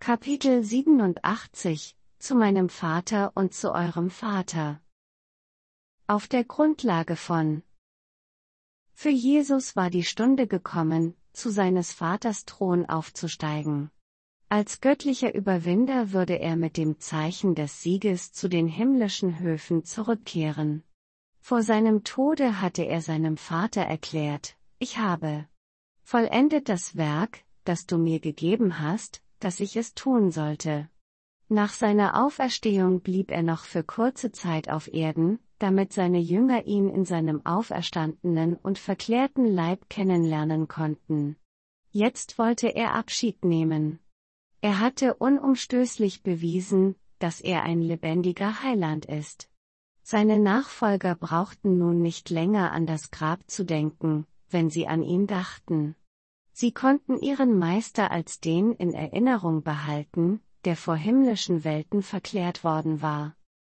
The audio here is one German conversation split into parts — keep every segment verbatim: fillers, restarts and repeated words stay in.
Kapitel siebenundachtzig Zu meinem Vater und zu eurem Vater. Auf der Grundlage von Für Jesus war die Stunde gekommen, zu seines Vaters Thron aufzusteigen. Als göttlicher Überwinder würde er mit dem Zeichen des Sieges zu den himmlischen Höfen zurückkehren. Vor seinem Tode hatte er seinem Vater erklärt: Ich habe vollendet das Werk, das du mir gegeben hast, dass ich es tun sollte. Nach seiner Auferstehung blieb er noch für kurze Zeit auf Erden, damit seine Jünger ihn in seinem auferstandenen und verklärten Leib kennenlernen konnten. Jetzt wollte er Abschied nehmen. Er hatte unumstößlich bewiesen, dass er ein lebendiger Heiland ist. Seine Nachfolger brauchten nun nicht länger an das Grab zu denken, wenn sie an ihn dachten. Sie konnten ihren Meister als den in Erinnerung behalten, der vor himmlischen Welten verklärt worden war.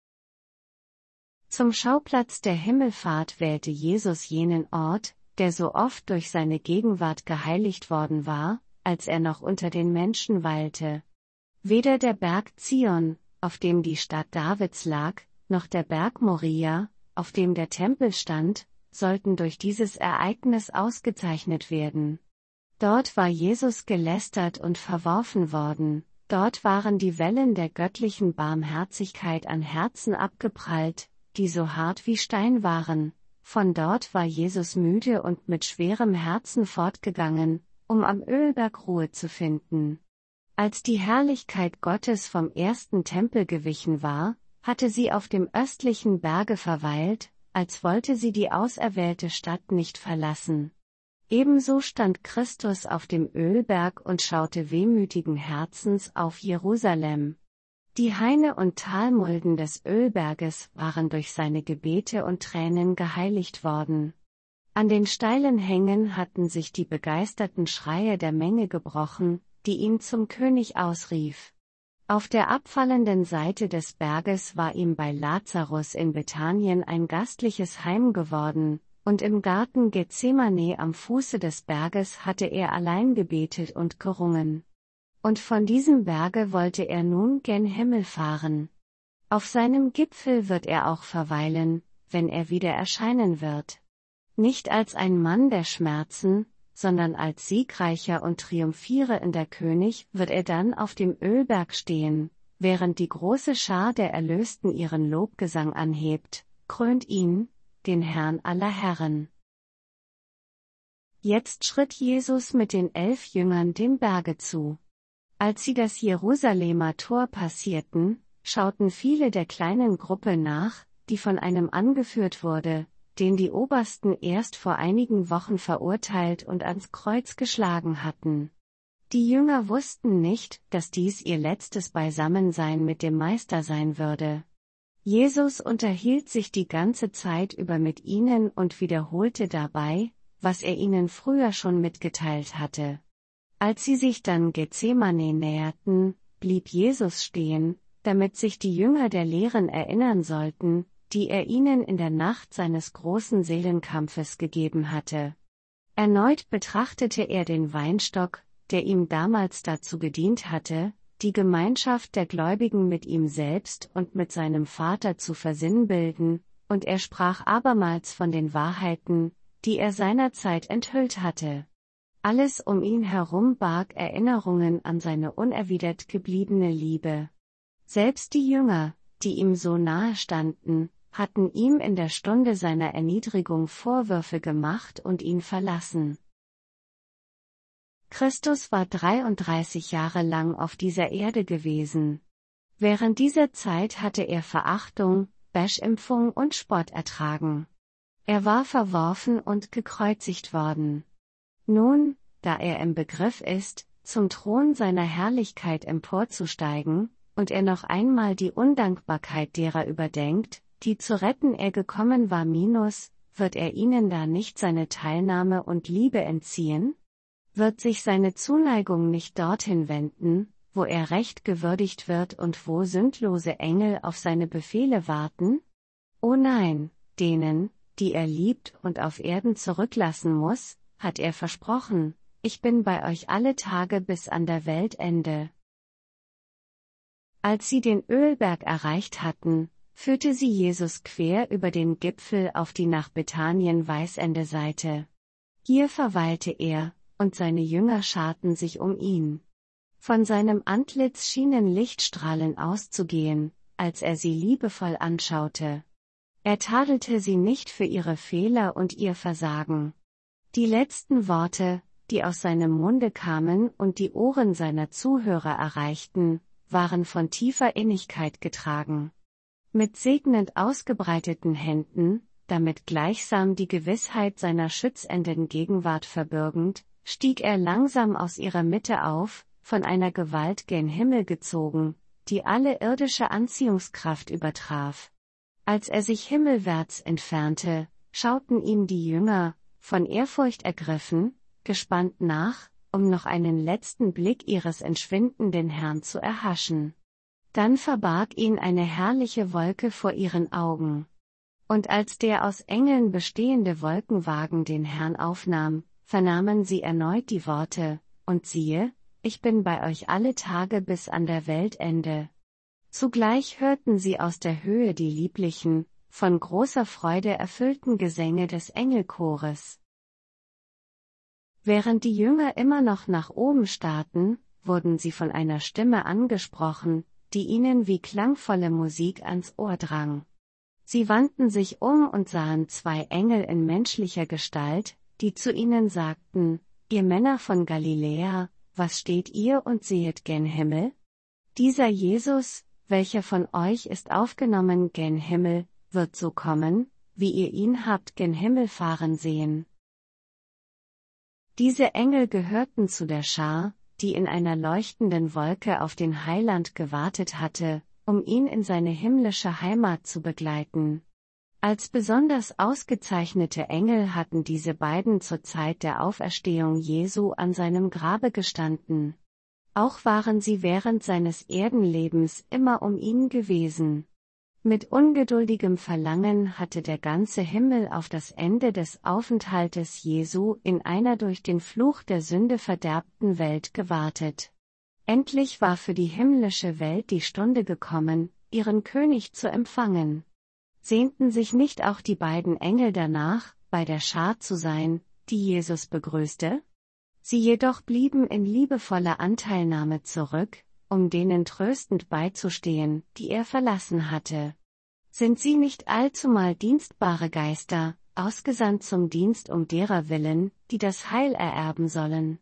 Zum Schauplatz der Himmelfahrt wählte Jesus jenen Ort, der so oft durch seine Gegenwart geheiligt worden war, als er noch unter den Menschen weilte. Weder der Berg Zion, auf dem die Stadt Davids lag, noch der Berg Moria, auf dem der Tempel stand, sollten durch dieses Ereignis ausgezeichnet werden. Dort war Jesus gelästert und verworfen worden, dort waren die Wellen der göttlichen Barmherzigkeit an Herzen abgeprallt, die so hart wie Stein waren. Von dort war Jesus müde und mit schwerem Herzen fortgegangen, um am Ölberg Ruhe zu finden. Als die Herrlichkeit Gottes vom ersten Tempel gewichen war, hatte sie auf dem östlichen Berge verweilt, als wollte sie die auserwählte Stadt nicht verlassen. Ebenso stand Christus auf dem Ölberg und schaute wehmütigen Herzens auf Jerusalem. Die Haine und Talmulden des Ölberges waren durch seine Gebete und Tränen geheiligt worden. An den steilen Hängen hatten sich die begeisterten Schreie der Menge gebrochen, die ihn zum König ausrief. Auf der abfallenden Seite des Berges war ihm bei Lazarus in Bethanien ein gastliches Heim geworden, und im Garten Gethsemane am Fuße des Berges hatte er allein gebetet und gerungen. Und von diesem Berge wollte er nun gen Himmel fahren. Auf seinem Gipfel wird er auch verweilen, wenn er wieder erscheinen wird. Nicht als ein Mann der Schmerzen, sondern als siegreicher und triumphierender König wird er dann auf dem Ölberg stehen, während die große Schar der Erlösten ihren Lobgesang anhebt, krönt ihn, den Herrn aller Herren. Jetzt schritt Jesus mit den elf Jüngern dem Berge zu. Als sie das Jerusalemer Tor passierten, schauten viele der kleinen Gruppe nach, die von einem angeführt wurde, den die Obersten erst vor einigen Wochen verurteilt und ans Kreuz geschlagen hatten. Die Jünger wussten nicht, dass dies ihr letztes Beisammensein mit dem Meister sein würde. Jesus unterhielt sich die ganze Zeit über mit ihnen und wiederholte dabei, was er ihnen früher schon mitgeteilt hatte. Als sie sich dann Gethsemane näherten, blieb Jesus stehen, damit sich die Jünger der Lehren erinnern sollten, die er ihnen in der Nacht seines großen Seelenkampfes gegeben hatte. Erneut betrachtete er den Weinstock, der ihm damals dazu gedient hatte, die Gemeinschaft der Gläubigen mit ihm selbst und mit seinem Vater zu versinnbilden, und er sprach abermals von den Wahrheiten, die er seinerzeit enthüllt hatte. Alles um ihn herum barg Erinnerungen an seine unerwidert gebliebene Liebe. Selbst die Jünger, die ihm so nahe standen, hatten ihm in der Stunde seiner Erniedrigung Vorwürfe gemacht und ihn verlassen. Christus war dreiunddreißig Jahre lang auf dieser Erde gewesen. Während dieser Zeit hatte er Verachtung, Beschimpfung und Spott ertragen. Er war verworfen und gekreuzigt worden. Nun, da er im Begriff ist, zum Thron seiner Herrlichkeit emporzusteigen, und er noch einmal die Undankbarkeit derer überdenkt, die zu retten er gekommen war minus, wird er ihnen da nicht seine Teilnahme und Liebe entziehen? Wird sich seine Zuneigung nicht dorthin wenden, wo er recht gewürdigt wird und wo sündlose Engel auf seine Befehle warten? Oh nein, denen, die er liebt und auf Erden zurücklassen muss, hat er versprochen: Ich bin bei euch alle Tage bis an der Weltende. Als sie den Ölberg erreicht hatten, führte sie Jesus quer über den Gipfel auf die nach Bethanien weisende Seite. Hier verweilte er, und seine Jünger scharten sich um ihn. Von seinem Antlitz schienen Lichtstrahlen auszugehen, als er sie liebevoll anschaute. Er tadelte sie nicht für ihre Fehler und ihr Versagen. Die letzten Worte, die aus seinem Munde kamen und die Ohren seiner Zuhörer erreichten, waren von tiefer Innigkeit getragen. Mit segnend ausgebreiteten Händen, damit gleichsam die Gewissheit seiner schützenden Gegenwart verbürgend, stieg er langsam aus ihrer Mitte auf, von einer Gewalt gen Himmel gezogen, die alle irdische Anziehungskraft übertraf. Als er sich himmelwärts entfernte, schauten ihm die Jünger, von Ehrfurcht ergriffen, gespannt nach, um noch einen letzten Blick ihres entschwindenden Herrn zu erhaschen. Dann verbarg ihn eine herrliche Wolke vor ihren Augen. Und als der aus Engeln bestehende Wolkenwagen den Herrn aufnahm, vernahmen sie erneut die Worte, und siehe, ich bin bei euch alle Tage bis an der Weltende. Zugleich hörten sie aus der Höhe die lieblichen, von großer Freude erfüllten Gesänge des Engelchores. Während die Jünger immer noch nach oben starrten, wurden sie von einer Stimme angesprochen, die ihnen wie klangvolle Musik ans Ohr drang. Sie wandten sich um und sahen zwei Engel in menschlicher Gestalt, die zu ihnen sagten, ihr Männer von Galiläa, was steht ihr und sehet gen Himmel? Dieser Jesus, welcher von euch ist aufgenommen gen Himmel, wird so kommen, wie ihr ihn habt gen Himmel fahren sehen. Diese Engel gehörten zu der Schar, die in einer leuchtenden Wolke auf den Heiland gewartet hatte, um ihn in seine himmlische Heimat zu begleiten. Als besonders ausgezeichnete Engel hatten diese beiden zur Zeit der Auferstehung Jesu an seinem Grabe gestanden. Auch waren sie während seines Erdenlebens immer um ihn gewesen. Mit ungeduldigem Verlangen hatte der ganze Himmel auf das Ende des Aufenthaltes Jesu in einer durch den Fluch der Sünde verderbten Welt gewartet. Endlich war für die himmlische Welt die Stunde gekommen, ihren König zu empfangen. Sehnten sich nicht auch die beiden Engel danach, bei der Schar zu sein, die Jesus begrüßte? Sie jedoch blieben in liebevoller Anteilnahme zurück, um denen tröstend beizustehen, die er verlassen hatte. Sind sie nicht allzumal dienstbare Geister, ausgesandt zum Dienst um derer willen, die das Heil ererben sollen?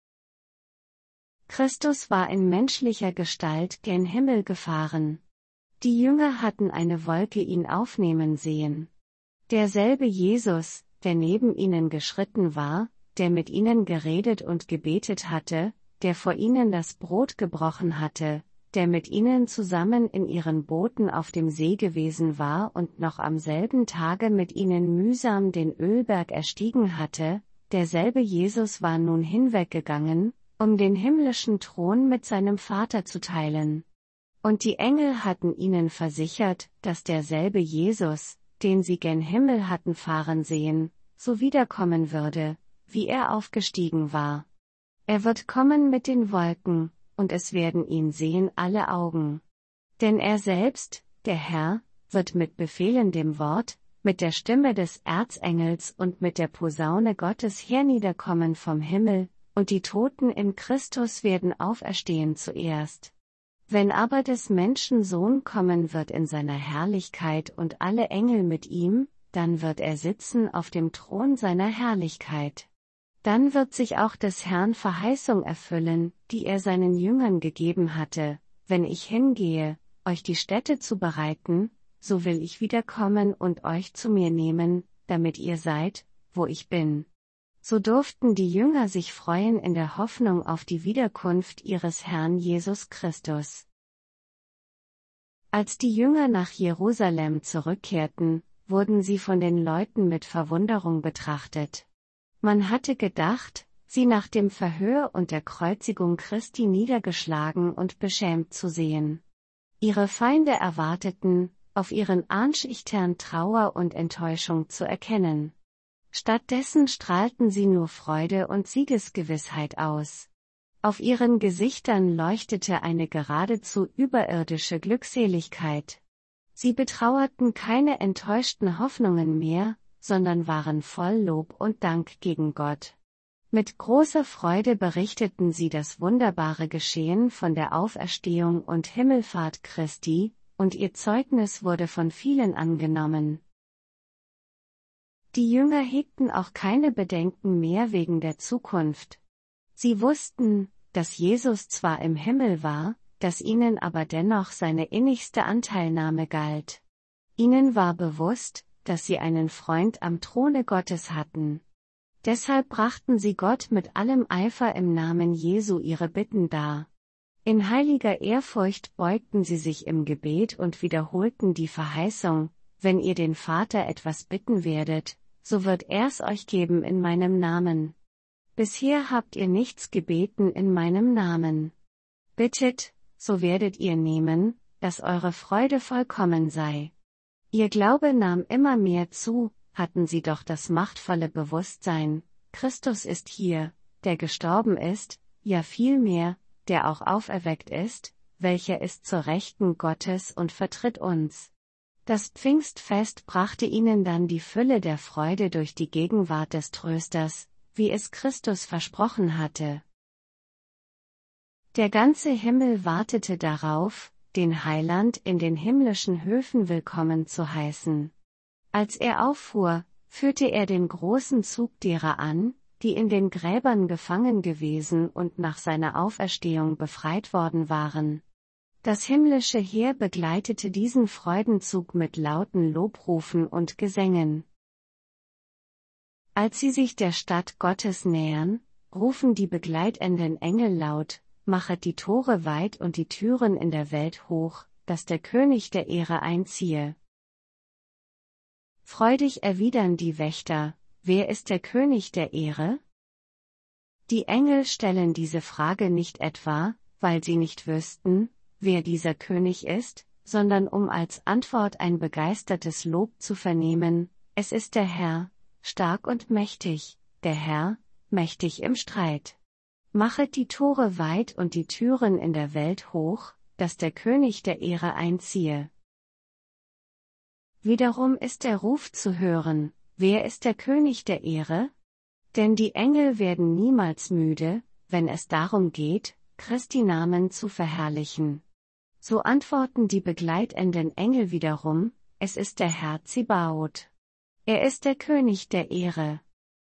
Christus war in menschlicher Gestalt gen Himmel gefahren. Die Jünger hatten eine Wolke ihn aufnehmen sehen. Derselbe Jesus, der neben ihnen geschritten war, der mit ihnen geredet und gebetet hatte, der vor ihnen das Brot gebrochen hatte, der mit ihnen zusammen in ihren Booten auf dem See gewesen war und noch am selben Tage mit ihnen mühsam den Ölberg erstiegen hatte, derselbe Jesus war nun hinweggegangen, um den himmlischen Thron mit seinem Vater zu teilen. Und die Engel hatten ihnen versichert, dass derselbe Jesus, den sie gen Himmel hatten fahren sehen, so wiederkommen würde, wie er aufgestiegen war. Er wird kommen mit den Wolken, und es werden ihn sehen alle Augen. Denn er selbst, der Herr, wird mit befehlendem Wort, mit der Stimme des Erzengels und mit der Posaune Gottes herniederkommen vom Himmel, und die Toten in Christus werden auferstehen zuerst. Wenn aber des Menschen Sohn kommen wird in seiner Herrlichkeit und alle Engel mit ihm, dann wird er sitzen auf dem Thron seiner Herrlichkeit. Dann wird sich auch des Herrn Verheißung erfüllen, die er seinen Jüngern gegeben hatte, wenn ich hingehe, euch die Stätte zu bereiten, so will ich wiederkommen und euch zu mir nehmen, damit ihr seid, wo ich bin. So durften die Jünger sich freuen in der Hoffnung auf die Wiederkunft ihres Herrn Jesus Christus. Als die Jünger nach Jerusalem zurückkehrten, wurden sie von den Leuten mit Verwunderung betrachtet. Man hatte gedacht, sie nach dem Verhör und der Kreuzigung Christi niedergeschlagen und beschämt zu sehen. Ihre Feinde erwarteten, auf ihren Anschichtern Trauer und Enttäuschung zu erkennen. Stattdessen strahlten sie nur Freude und Siegesgewissheit aus. Auf ihren Gesichtern leuchtete eine geradezu überirdische Glückseligkeit. Sie betrauerten keine enttäuschten Hoffnungen mehr, sondern waren voll Lob und Dank gegen Gott. Mit großer Freude berichteten sie das wunderbare Geschehen von der Auferstehung und Himmelfahrt Christi, und ihr Zeugnis wurde von vielen angenommen. Die Jünger hegten auch keine Bedenken mehr wegen der Zukunft. Sie wussten, dass Jesus zwar im Himmel war, dass ihnen aber dennoch seine innigste Anteilnahme galt. Ihnen war bewusst, dass sie einen Freund am Throne Gottes hatten. Deshalb brachten sie Gott mit allem Eifer im Namen Jesu ihre Bitten dar. In heiliger Ehrfurcht beugten sie sich im Gebet und wiederholten die Verheißung: Wenn ihr den Vater etwas bitten werdet, so wird er's euch geben in meinem Namen. Bisher habt ihr nichts gebeten in meinem Namen. Bittet, so werdet ihr nehmen, dass eure Freude vollkommen sei. Ihr Glaube nahm immer mehr zu, hatten sie doch das machtvolle Bewusstsein: Christus ist hier, der gestorben ist, ja vielmehr, der auch auferweckt ist, welcher ist zur Rechten Gottes und vertritt uns. Das Pfingstfest brachte ihnen dann die Fülle der Freude durch die Gegenwart des Trösters, wie es Christus versprochen hatte. Der ganze Himmel wartete darauf, den Heiland in den himmlischen Höfen willkommen zu heißen. Als er auffuhr, führte er den großen Zug derer an, die in den Gräbern gefangen gewesen und nach seiner Auferstehung befreit worden waren. Das himmlische Heer begleitete diesen Freudenzug mit lauten Lobrufen und Gesängen. Als sie sich der Stadt Gottes nähern, rufen die begleitenden Engel laut: Machet die Tore weit und die Türen in der Welt hoch, dass der König der Ehre einziehe. Freudig erwidern die Wächter: Wer ist der König der Ehre? Die Engel stellen diese Frage nicht etwa, weil sie nicht wüssten, wer dieser König ist, sondern um als Antwort ein begeistertes Lob zu vernehmen: Es ist der Herr, stark und mächtig, der Herr, mächtig im Streit. Machet die Tore weit und die Türen in der Welt hoch, dass der König der Ehre einziehe. Wiederum ist der Ruf zu hören: Wer ist der König der Ehre? Denn die Engel werden niemals müde, wenn es darum geht, Christi Namen zu verherrlichen. So antworten die begleitenden Engel wiederum: Es ist der Herr Zebaoth. Er ist der König der Ehre.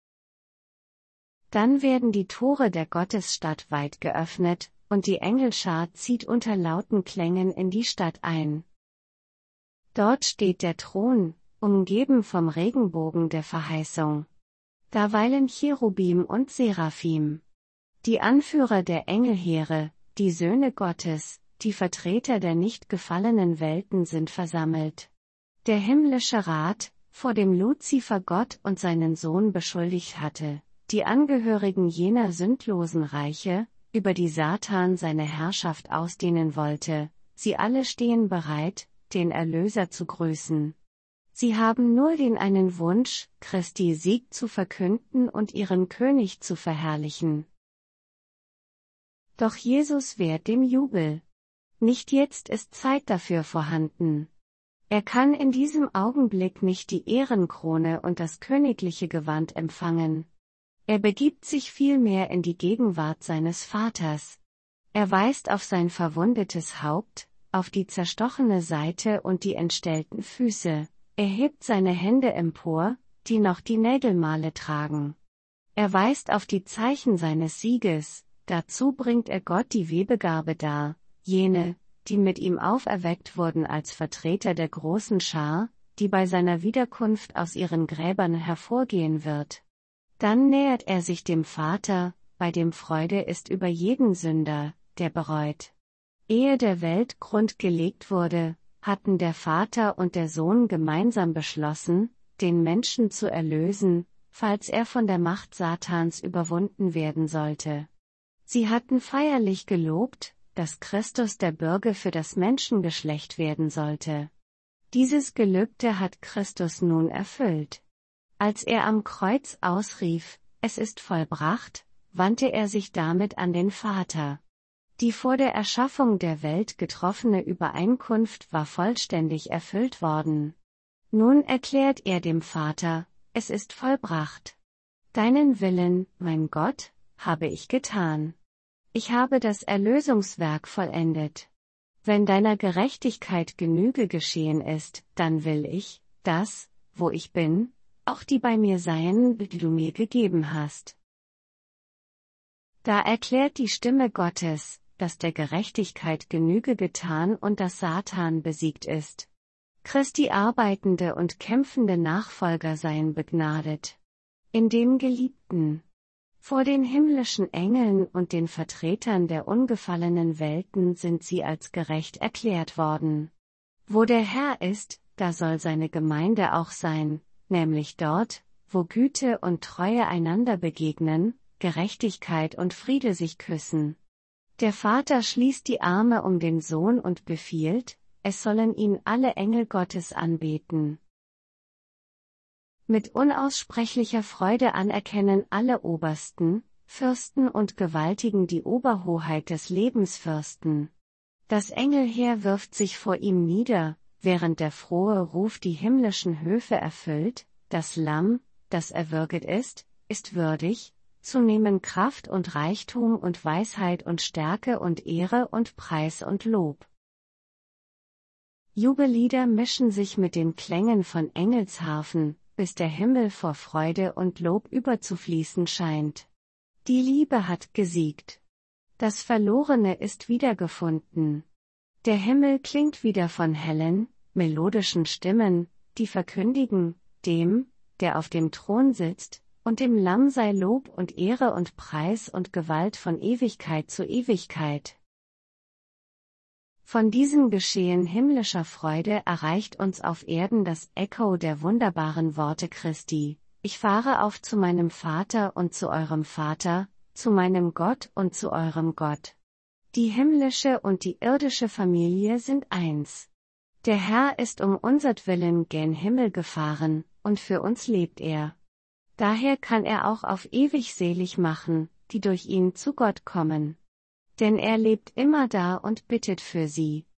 Dann werden die Tore der Gottesstadt weit geöffnet, und die Engelschar zieht unter lauten Klängen in die Stadt ein. Dort steht der Thron, umgeben vom Regenbogen der Verheißung. Da weilen Cherubim und Seraphim. Die Anführer der Engelheere, die Söhne Gottes, die Vertreter der nicht gefallenen Welten sind versammelt. Der himmlische Rat, vor dem Luzifer Gott und seinen Sohn beschuldigt hatte, die Angehörigen jener sündlosen Reiche, über die Satan seine Herrschaft ausdehnen wollte, sie alle stehen bereit, den Erlöser zu grüßen. Sie haben nur den einen Wunsch, Christi Sieg zu verkünden und ihren König zu verherrlichen. Doch Jesus wehrt dem Jubel. Nicht jetzt ist Zeit dafür vorhanden. Er kann in diesem Augenblick nicht die Ehrenkrone und das königliche Gewand empfangen. Er begibt sich vielmehr in die Gegenwart seines Vaters. Er weist auf sein verwundetes Haupt, auf die zerstochene Seite und die entstellten Füße. Er hebt seine Hände empor, die noch die Nägelmale tragen. Er weist auf die Zeichen seines Sieges, dazu bringt er Gott die Webegabe dar, jene, die mit ihm auferweckt wurden als Vertreter der großen Schar, die bei seiner Wiederkunft aus ihren Gräbern hervorgehen wird. Dann nähert er sich dem Vater, bei dem Freude ist über jeden Sünder, der bereut. Ehe der Welt Grund gelegt wurde, hatten der Vater und der Sohn gemeinsam beschlossen, den Menschen zu erlösen, falls er von der Macht Satans überwunden werden sollte. Sie hatten feierlich gelobt, dass Christus der Bürger für das Menschengeschlecht werden sollte. Dieses Gelübde hat Christus nun erfüllt. Als er am Kreuz ausrief: Es ist vollbracht, wandte er sich damit an den Vater. Die vor der Erschaffung der Welt getroffene Übereinkunft war vollständig erfüllt worden. Nun erklärt er dem Vater: Es ist vollbracht. Deinen Willen, mein Gott, habe ich getan. Ich habe das Erlösungswerk vollendet. Wenn deiner Gerechtigkeit Genüge geschehen ist, dann will ich, dass, wo ich bin, auch die bei mir seien, die du mir gegeben hast. Da erklärt die Stimme Gottes, dass der Gerechtigkeit Genüge getan und dass Satan besiegt ist. Christi arbeitende und kämpfende Nachfolger seien begnadet. In dem Geliebten. Vor den himmlischen Engeln und den Vertretern der ungefallenen Welten sind sie als gerecht erklärt worden. Wo der Herr ist, da soll seine Gemeinde auch sein, nämlich dort, wo Güte und Treue einander begegnen, Gerechtigkeit und Friede sich küssen. Der Vater schließt die Arme um den Sohn und befiehlt, es sollen ihn alle Engel Gottes anbeten. Mit unaussprechlicher Freude anerkennen alle Obersten, Fürsten und Gewaltigen die Oberhoheit des Lebensfürsten. Das Engelheer wirft sich vor ihm nieder, während der frohe Ruf die himmlischen Höfe erfüllt: Das Lamm, das erwürget ist, ist würdig, zu nehmen Kraft und Reichtum und Weisheit und Stärke und Ehre und Preis und Lob. Jubellieder mischen sich mit den Klängen von Engelsharfen, bis der Himmel vor Freude und Lob überzufließen scheint. Die Liebe hat gesiegt. Das Verlorene ist wiedergefunden. Der Himmel klingt wieder von hellen, melodischen Stimmen, die verkündigen: Dem, der auf dem Thron sitzt, und dem Lamm sei Lob und Ehre und Preis und Gewalt von Ewigkeit zu Ewigkeit. Von diesem Geschehen himmlischer Freude erreicht uns auf Erden das Echo der wunderbaren Worte Christi: Ich fahre auf zu meinem Vater und zu eurem Vater, zu meinem Gott und zu eurem Gott. Die himmlische und die irdische Familie sind eins. Der Herr ist um unsertwillen gen Himmel gefahren, und für uns lebt er. Daher kann er auch auf ewig selig machen, die durch ihn zu Gott kommen. Denn er lebt immer da und bittet für sie.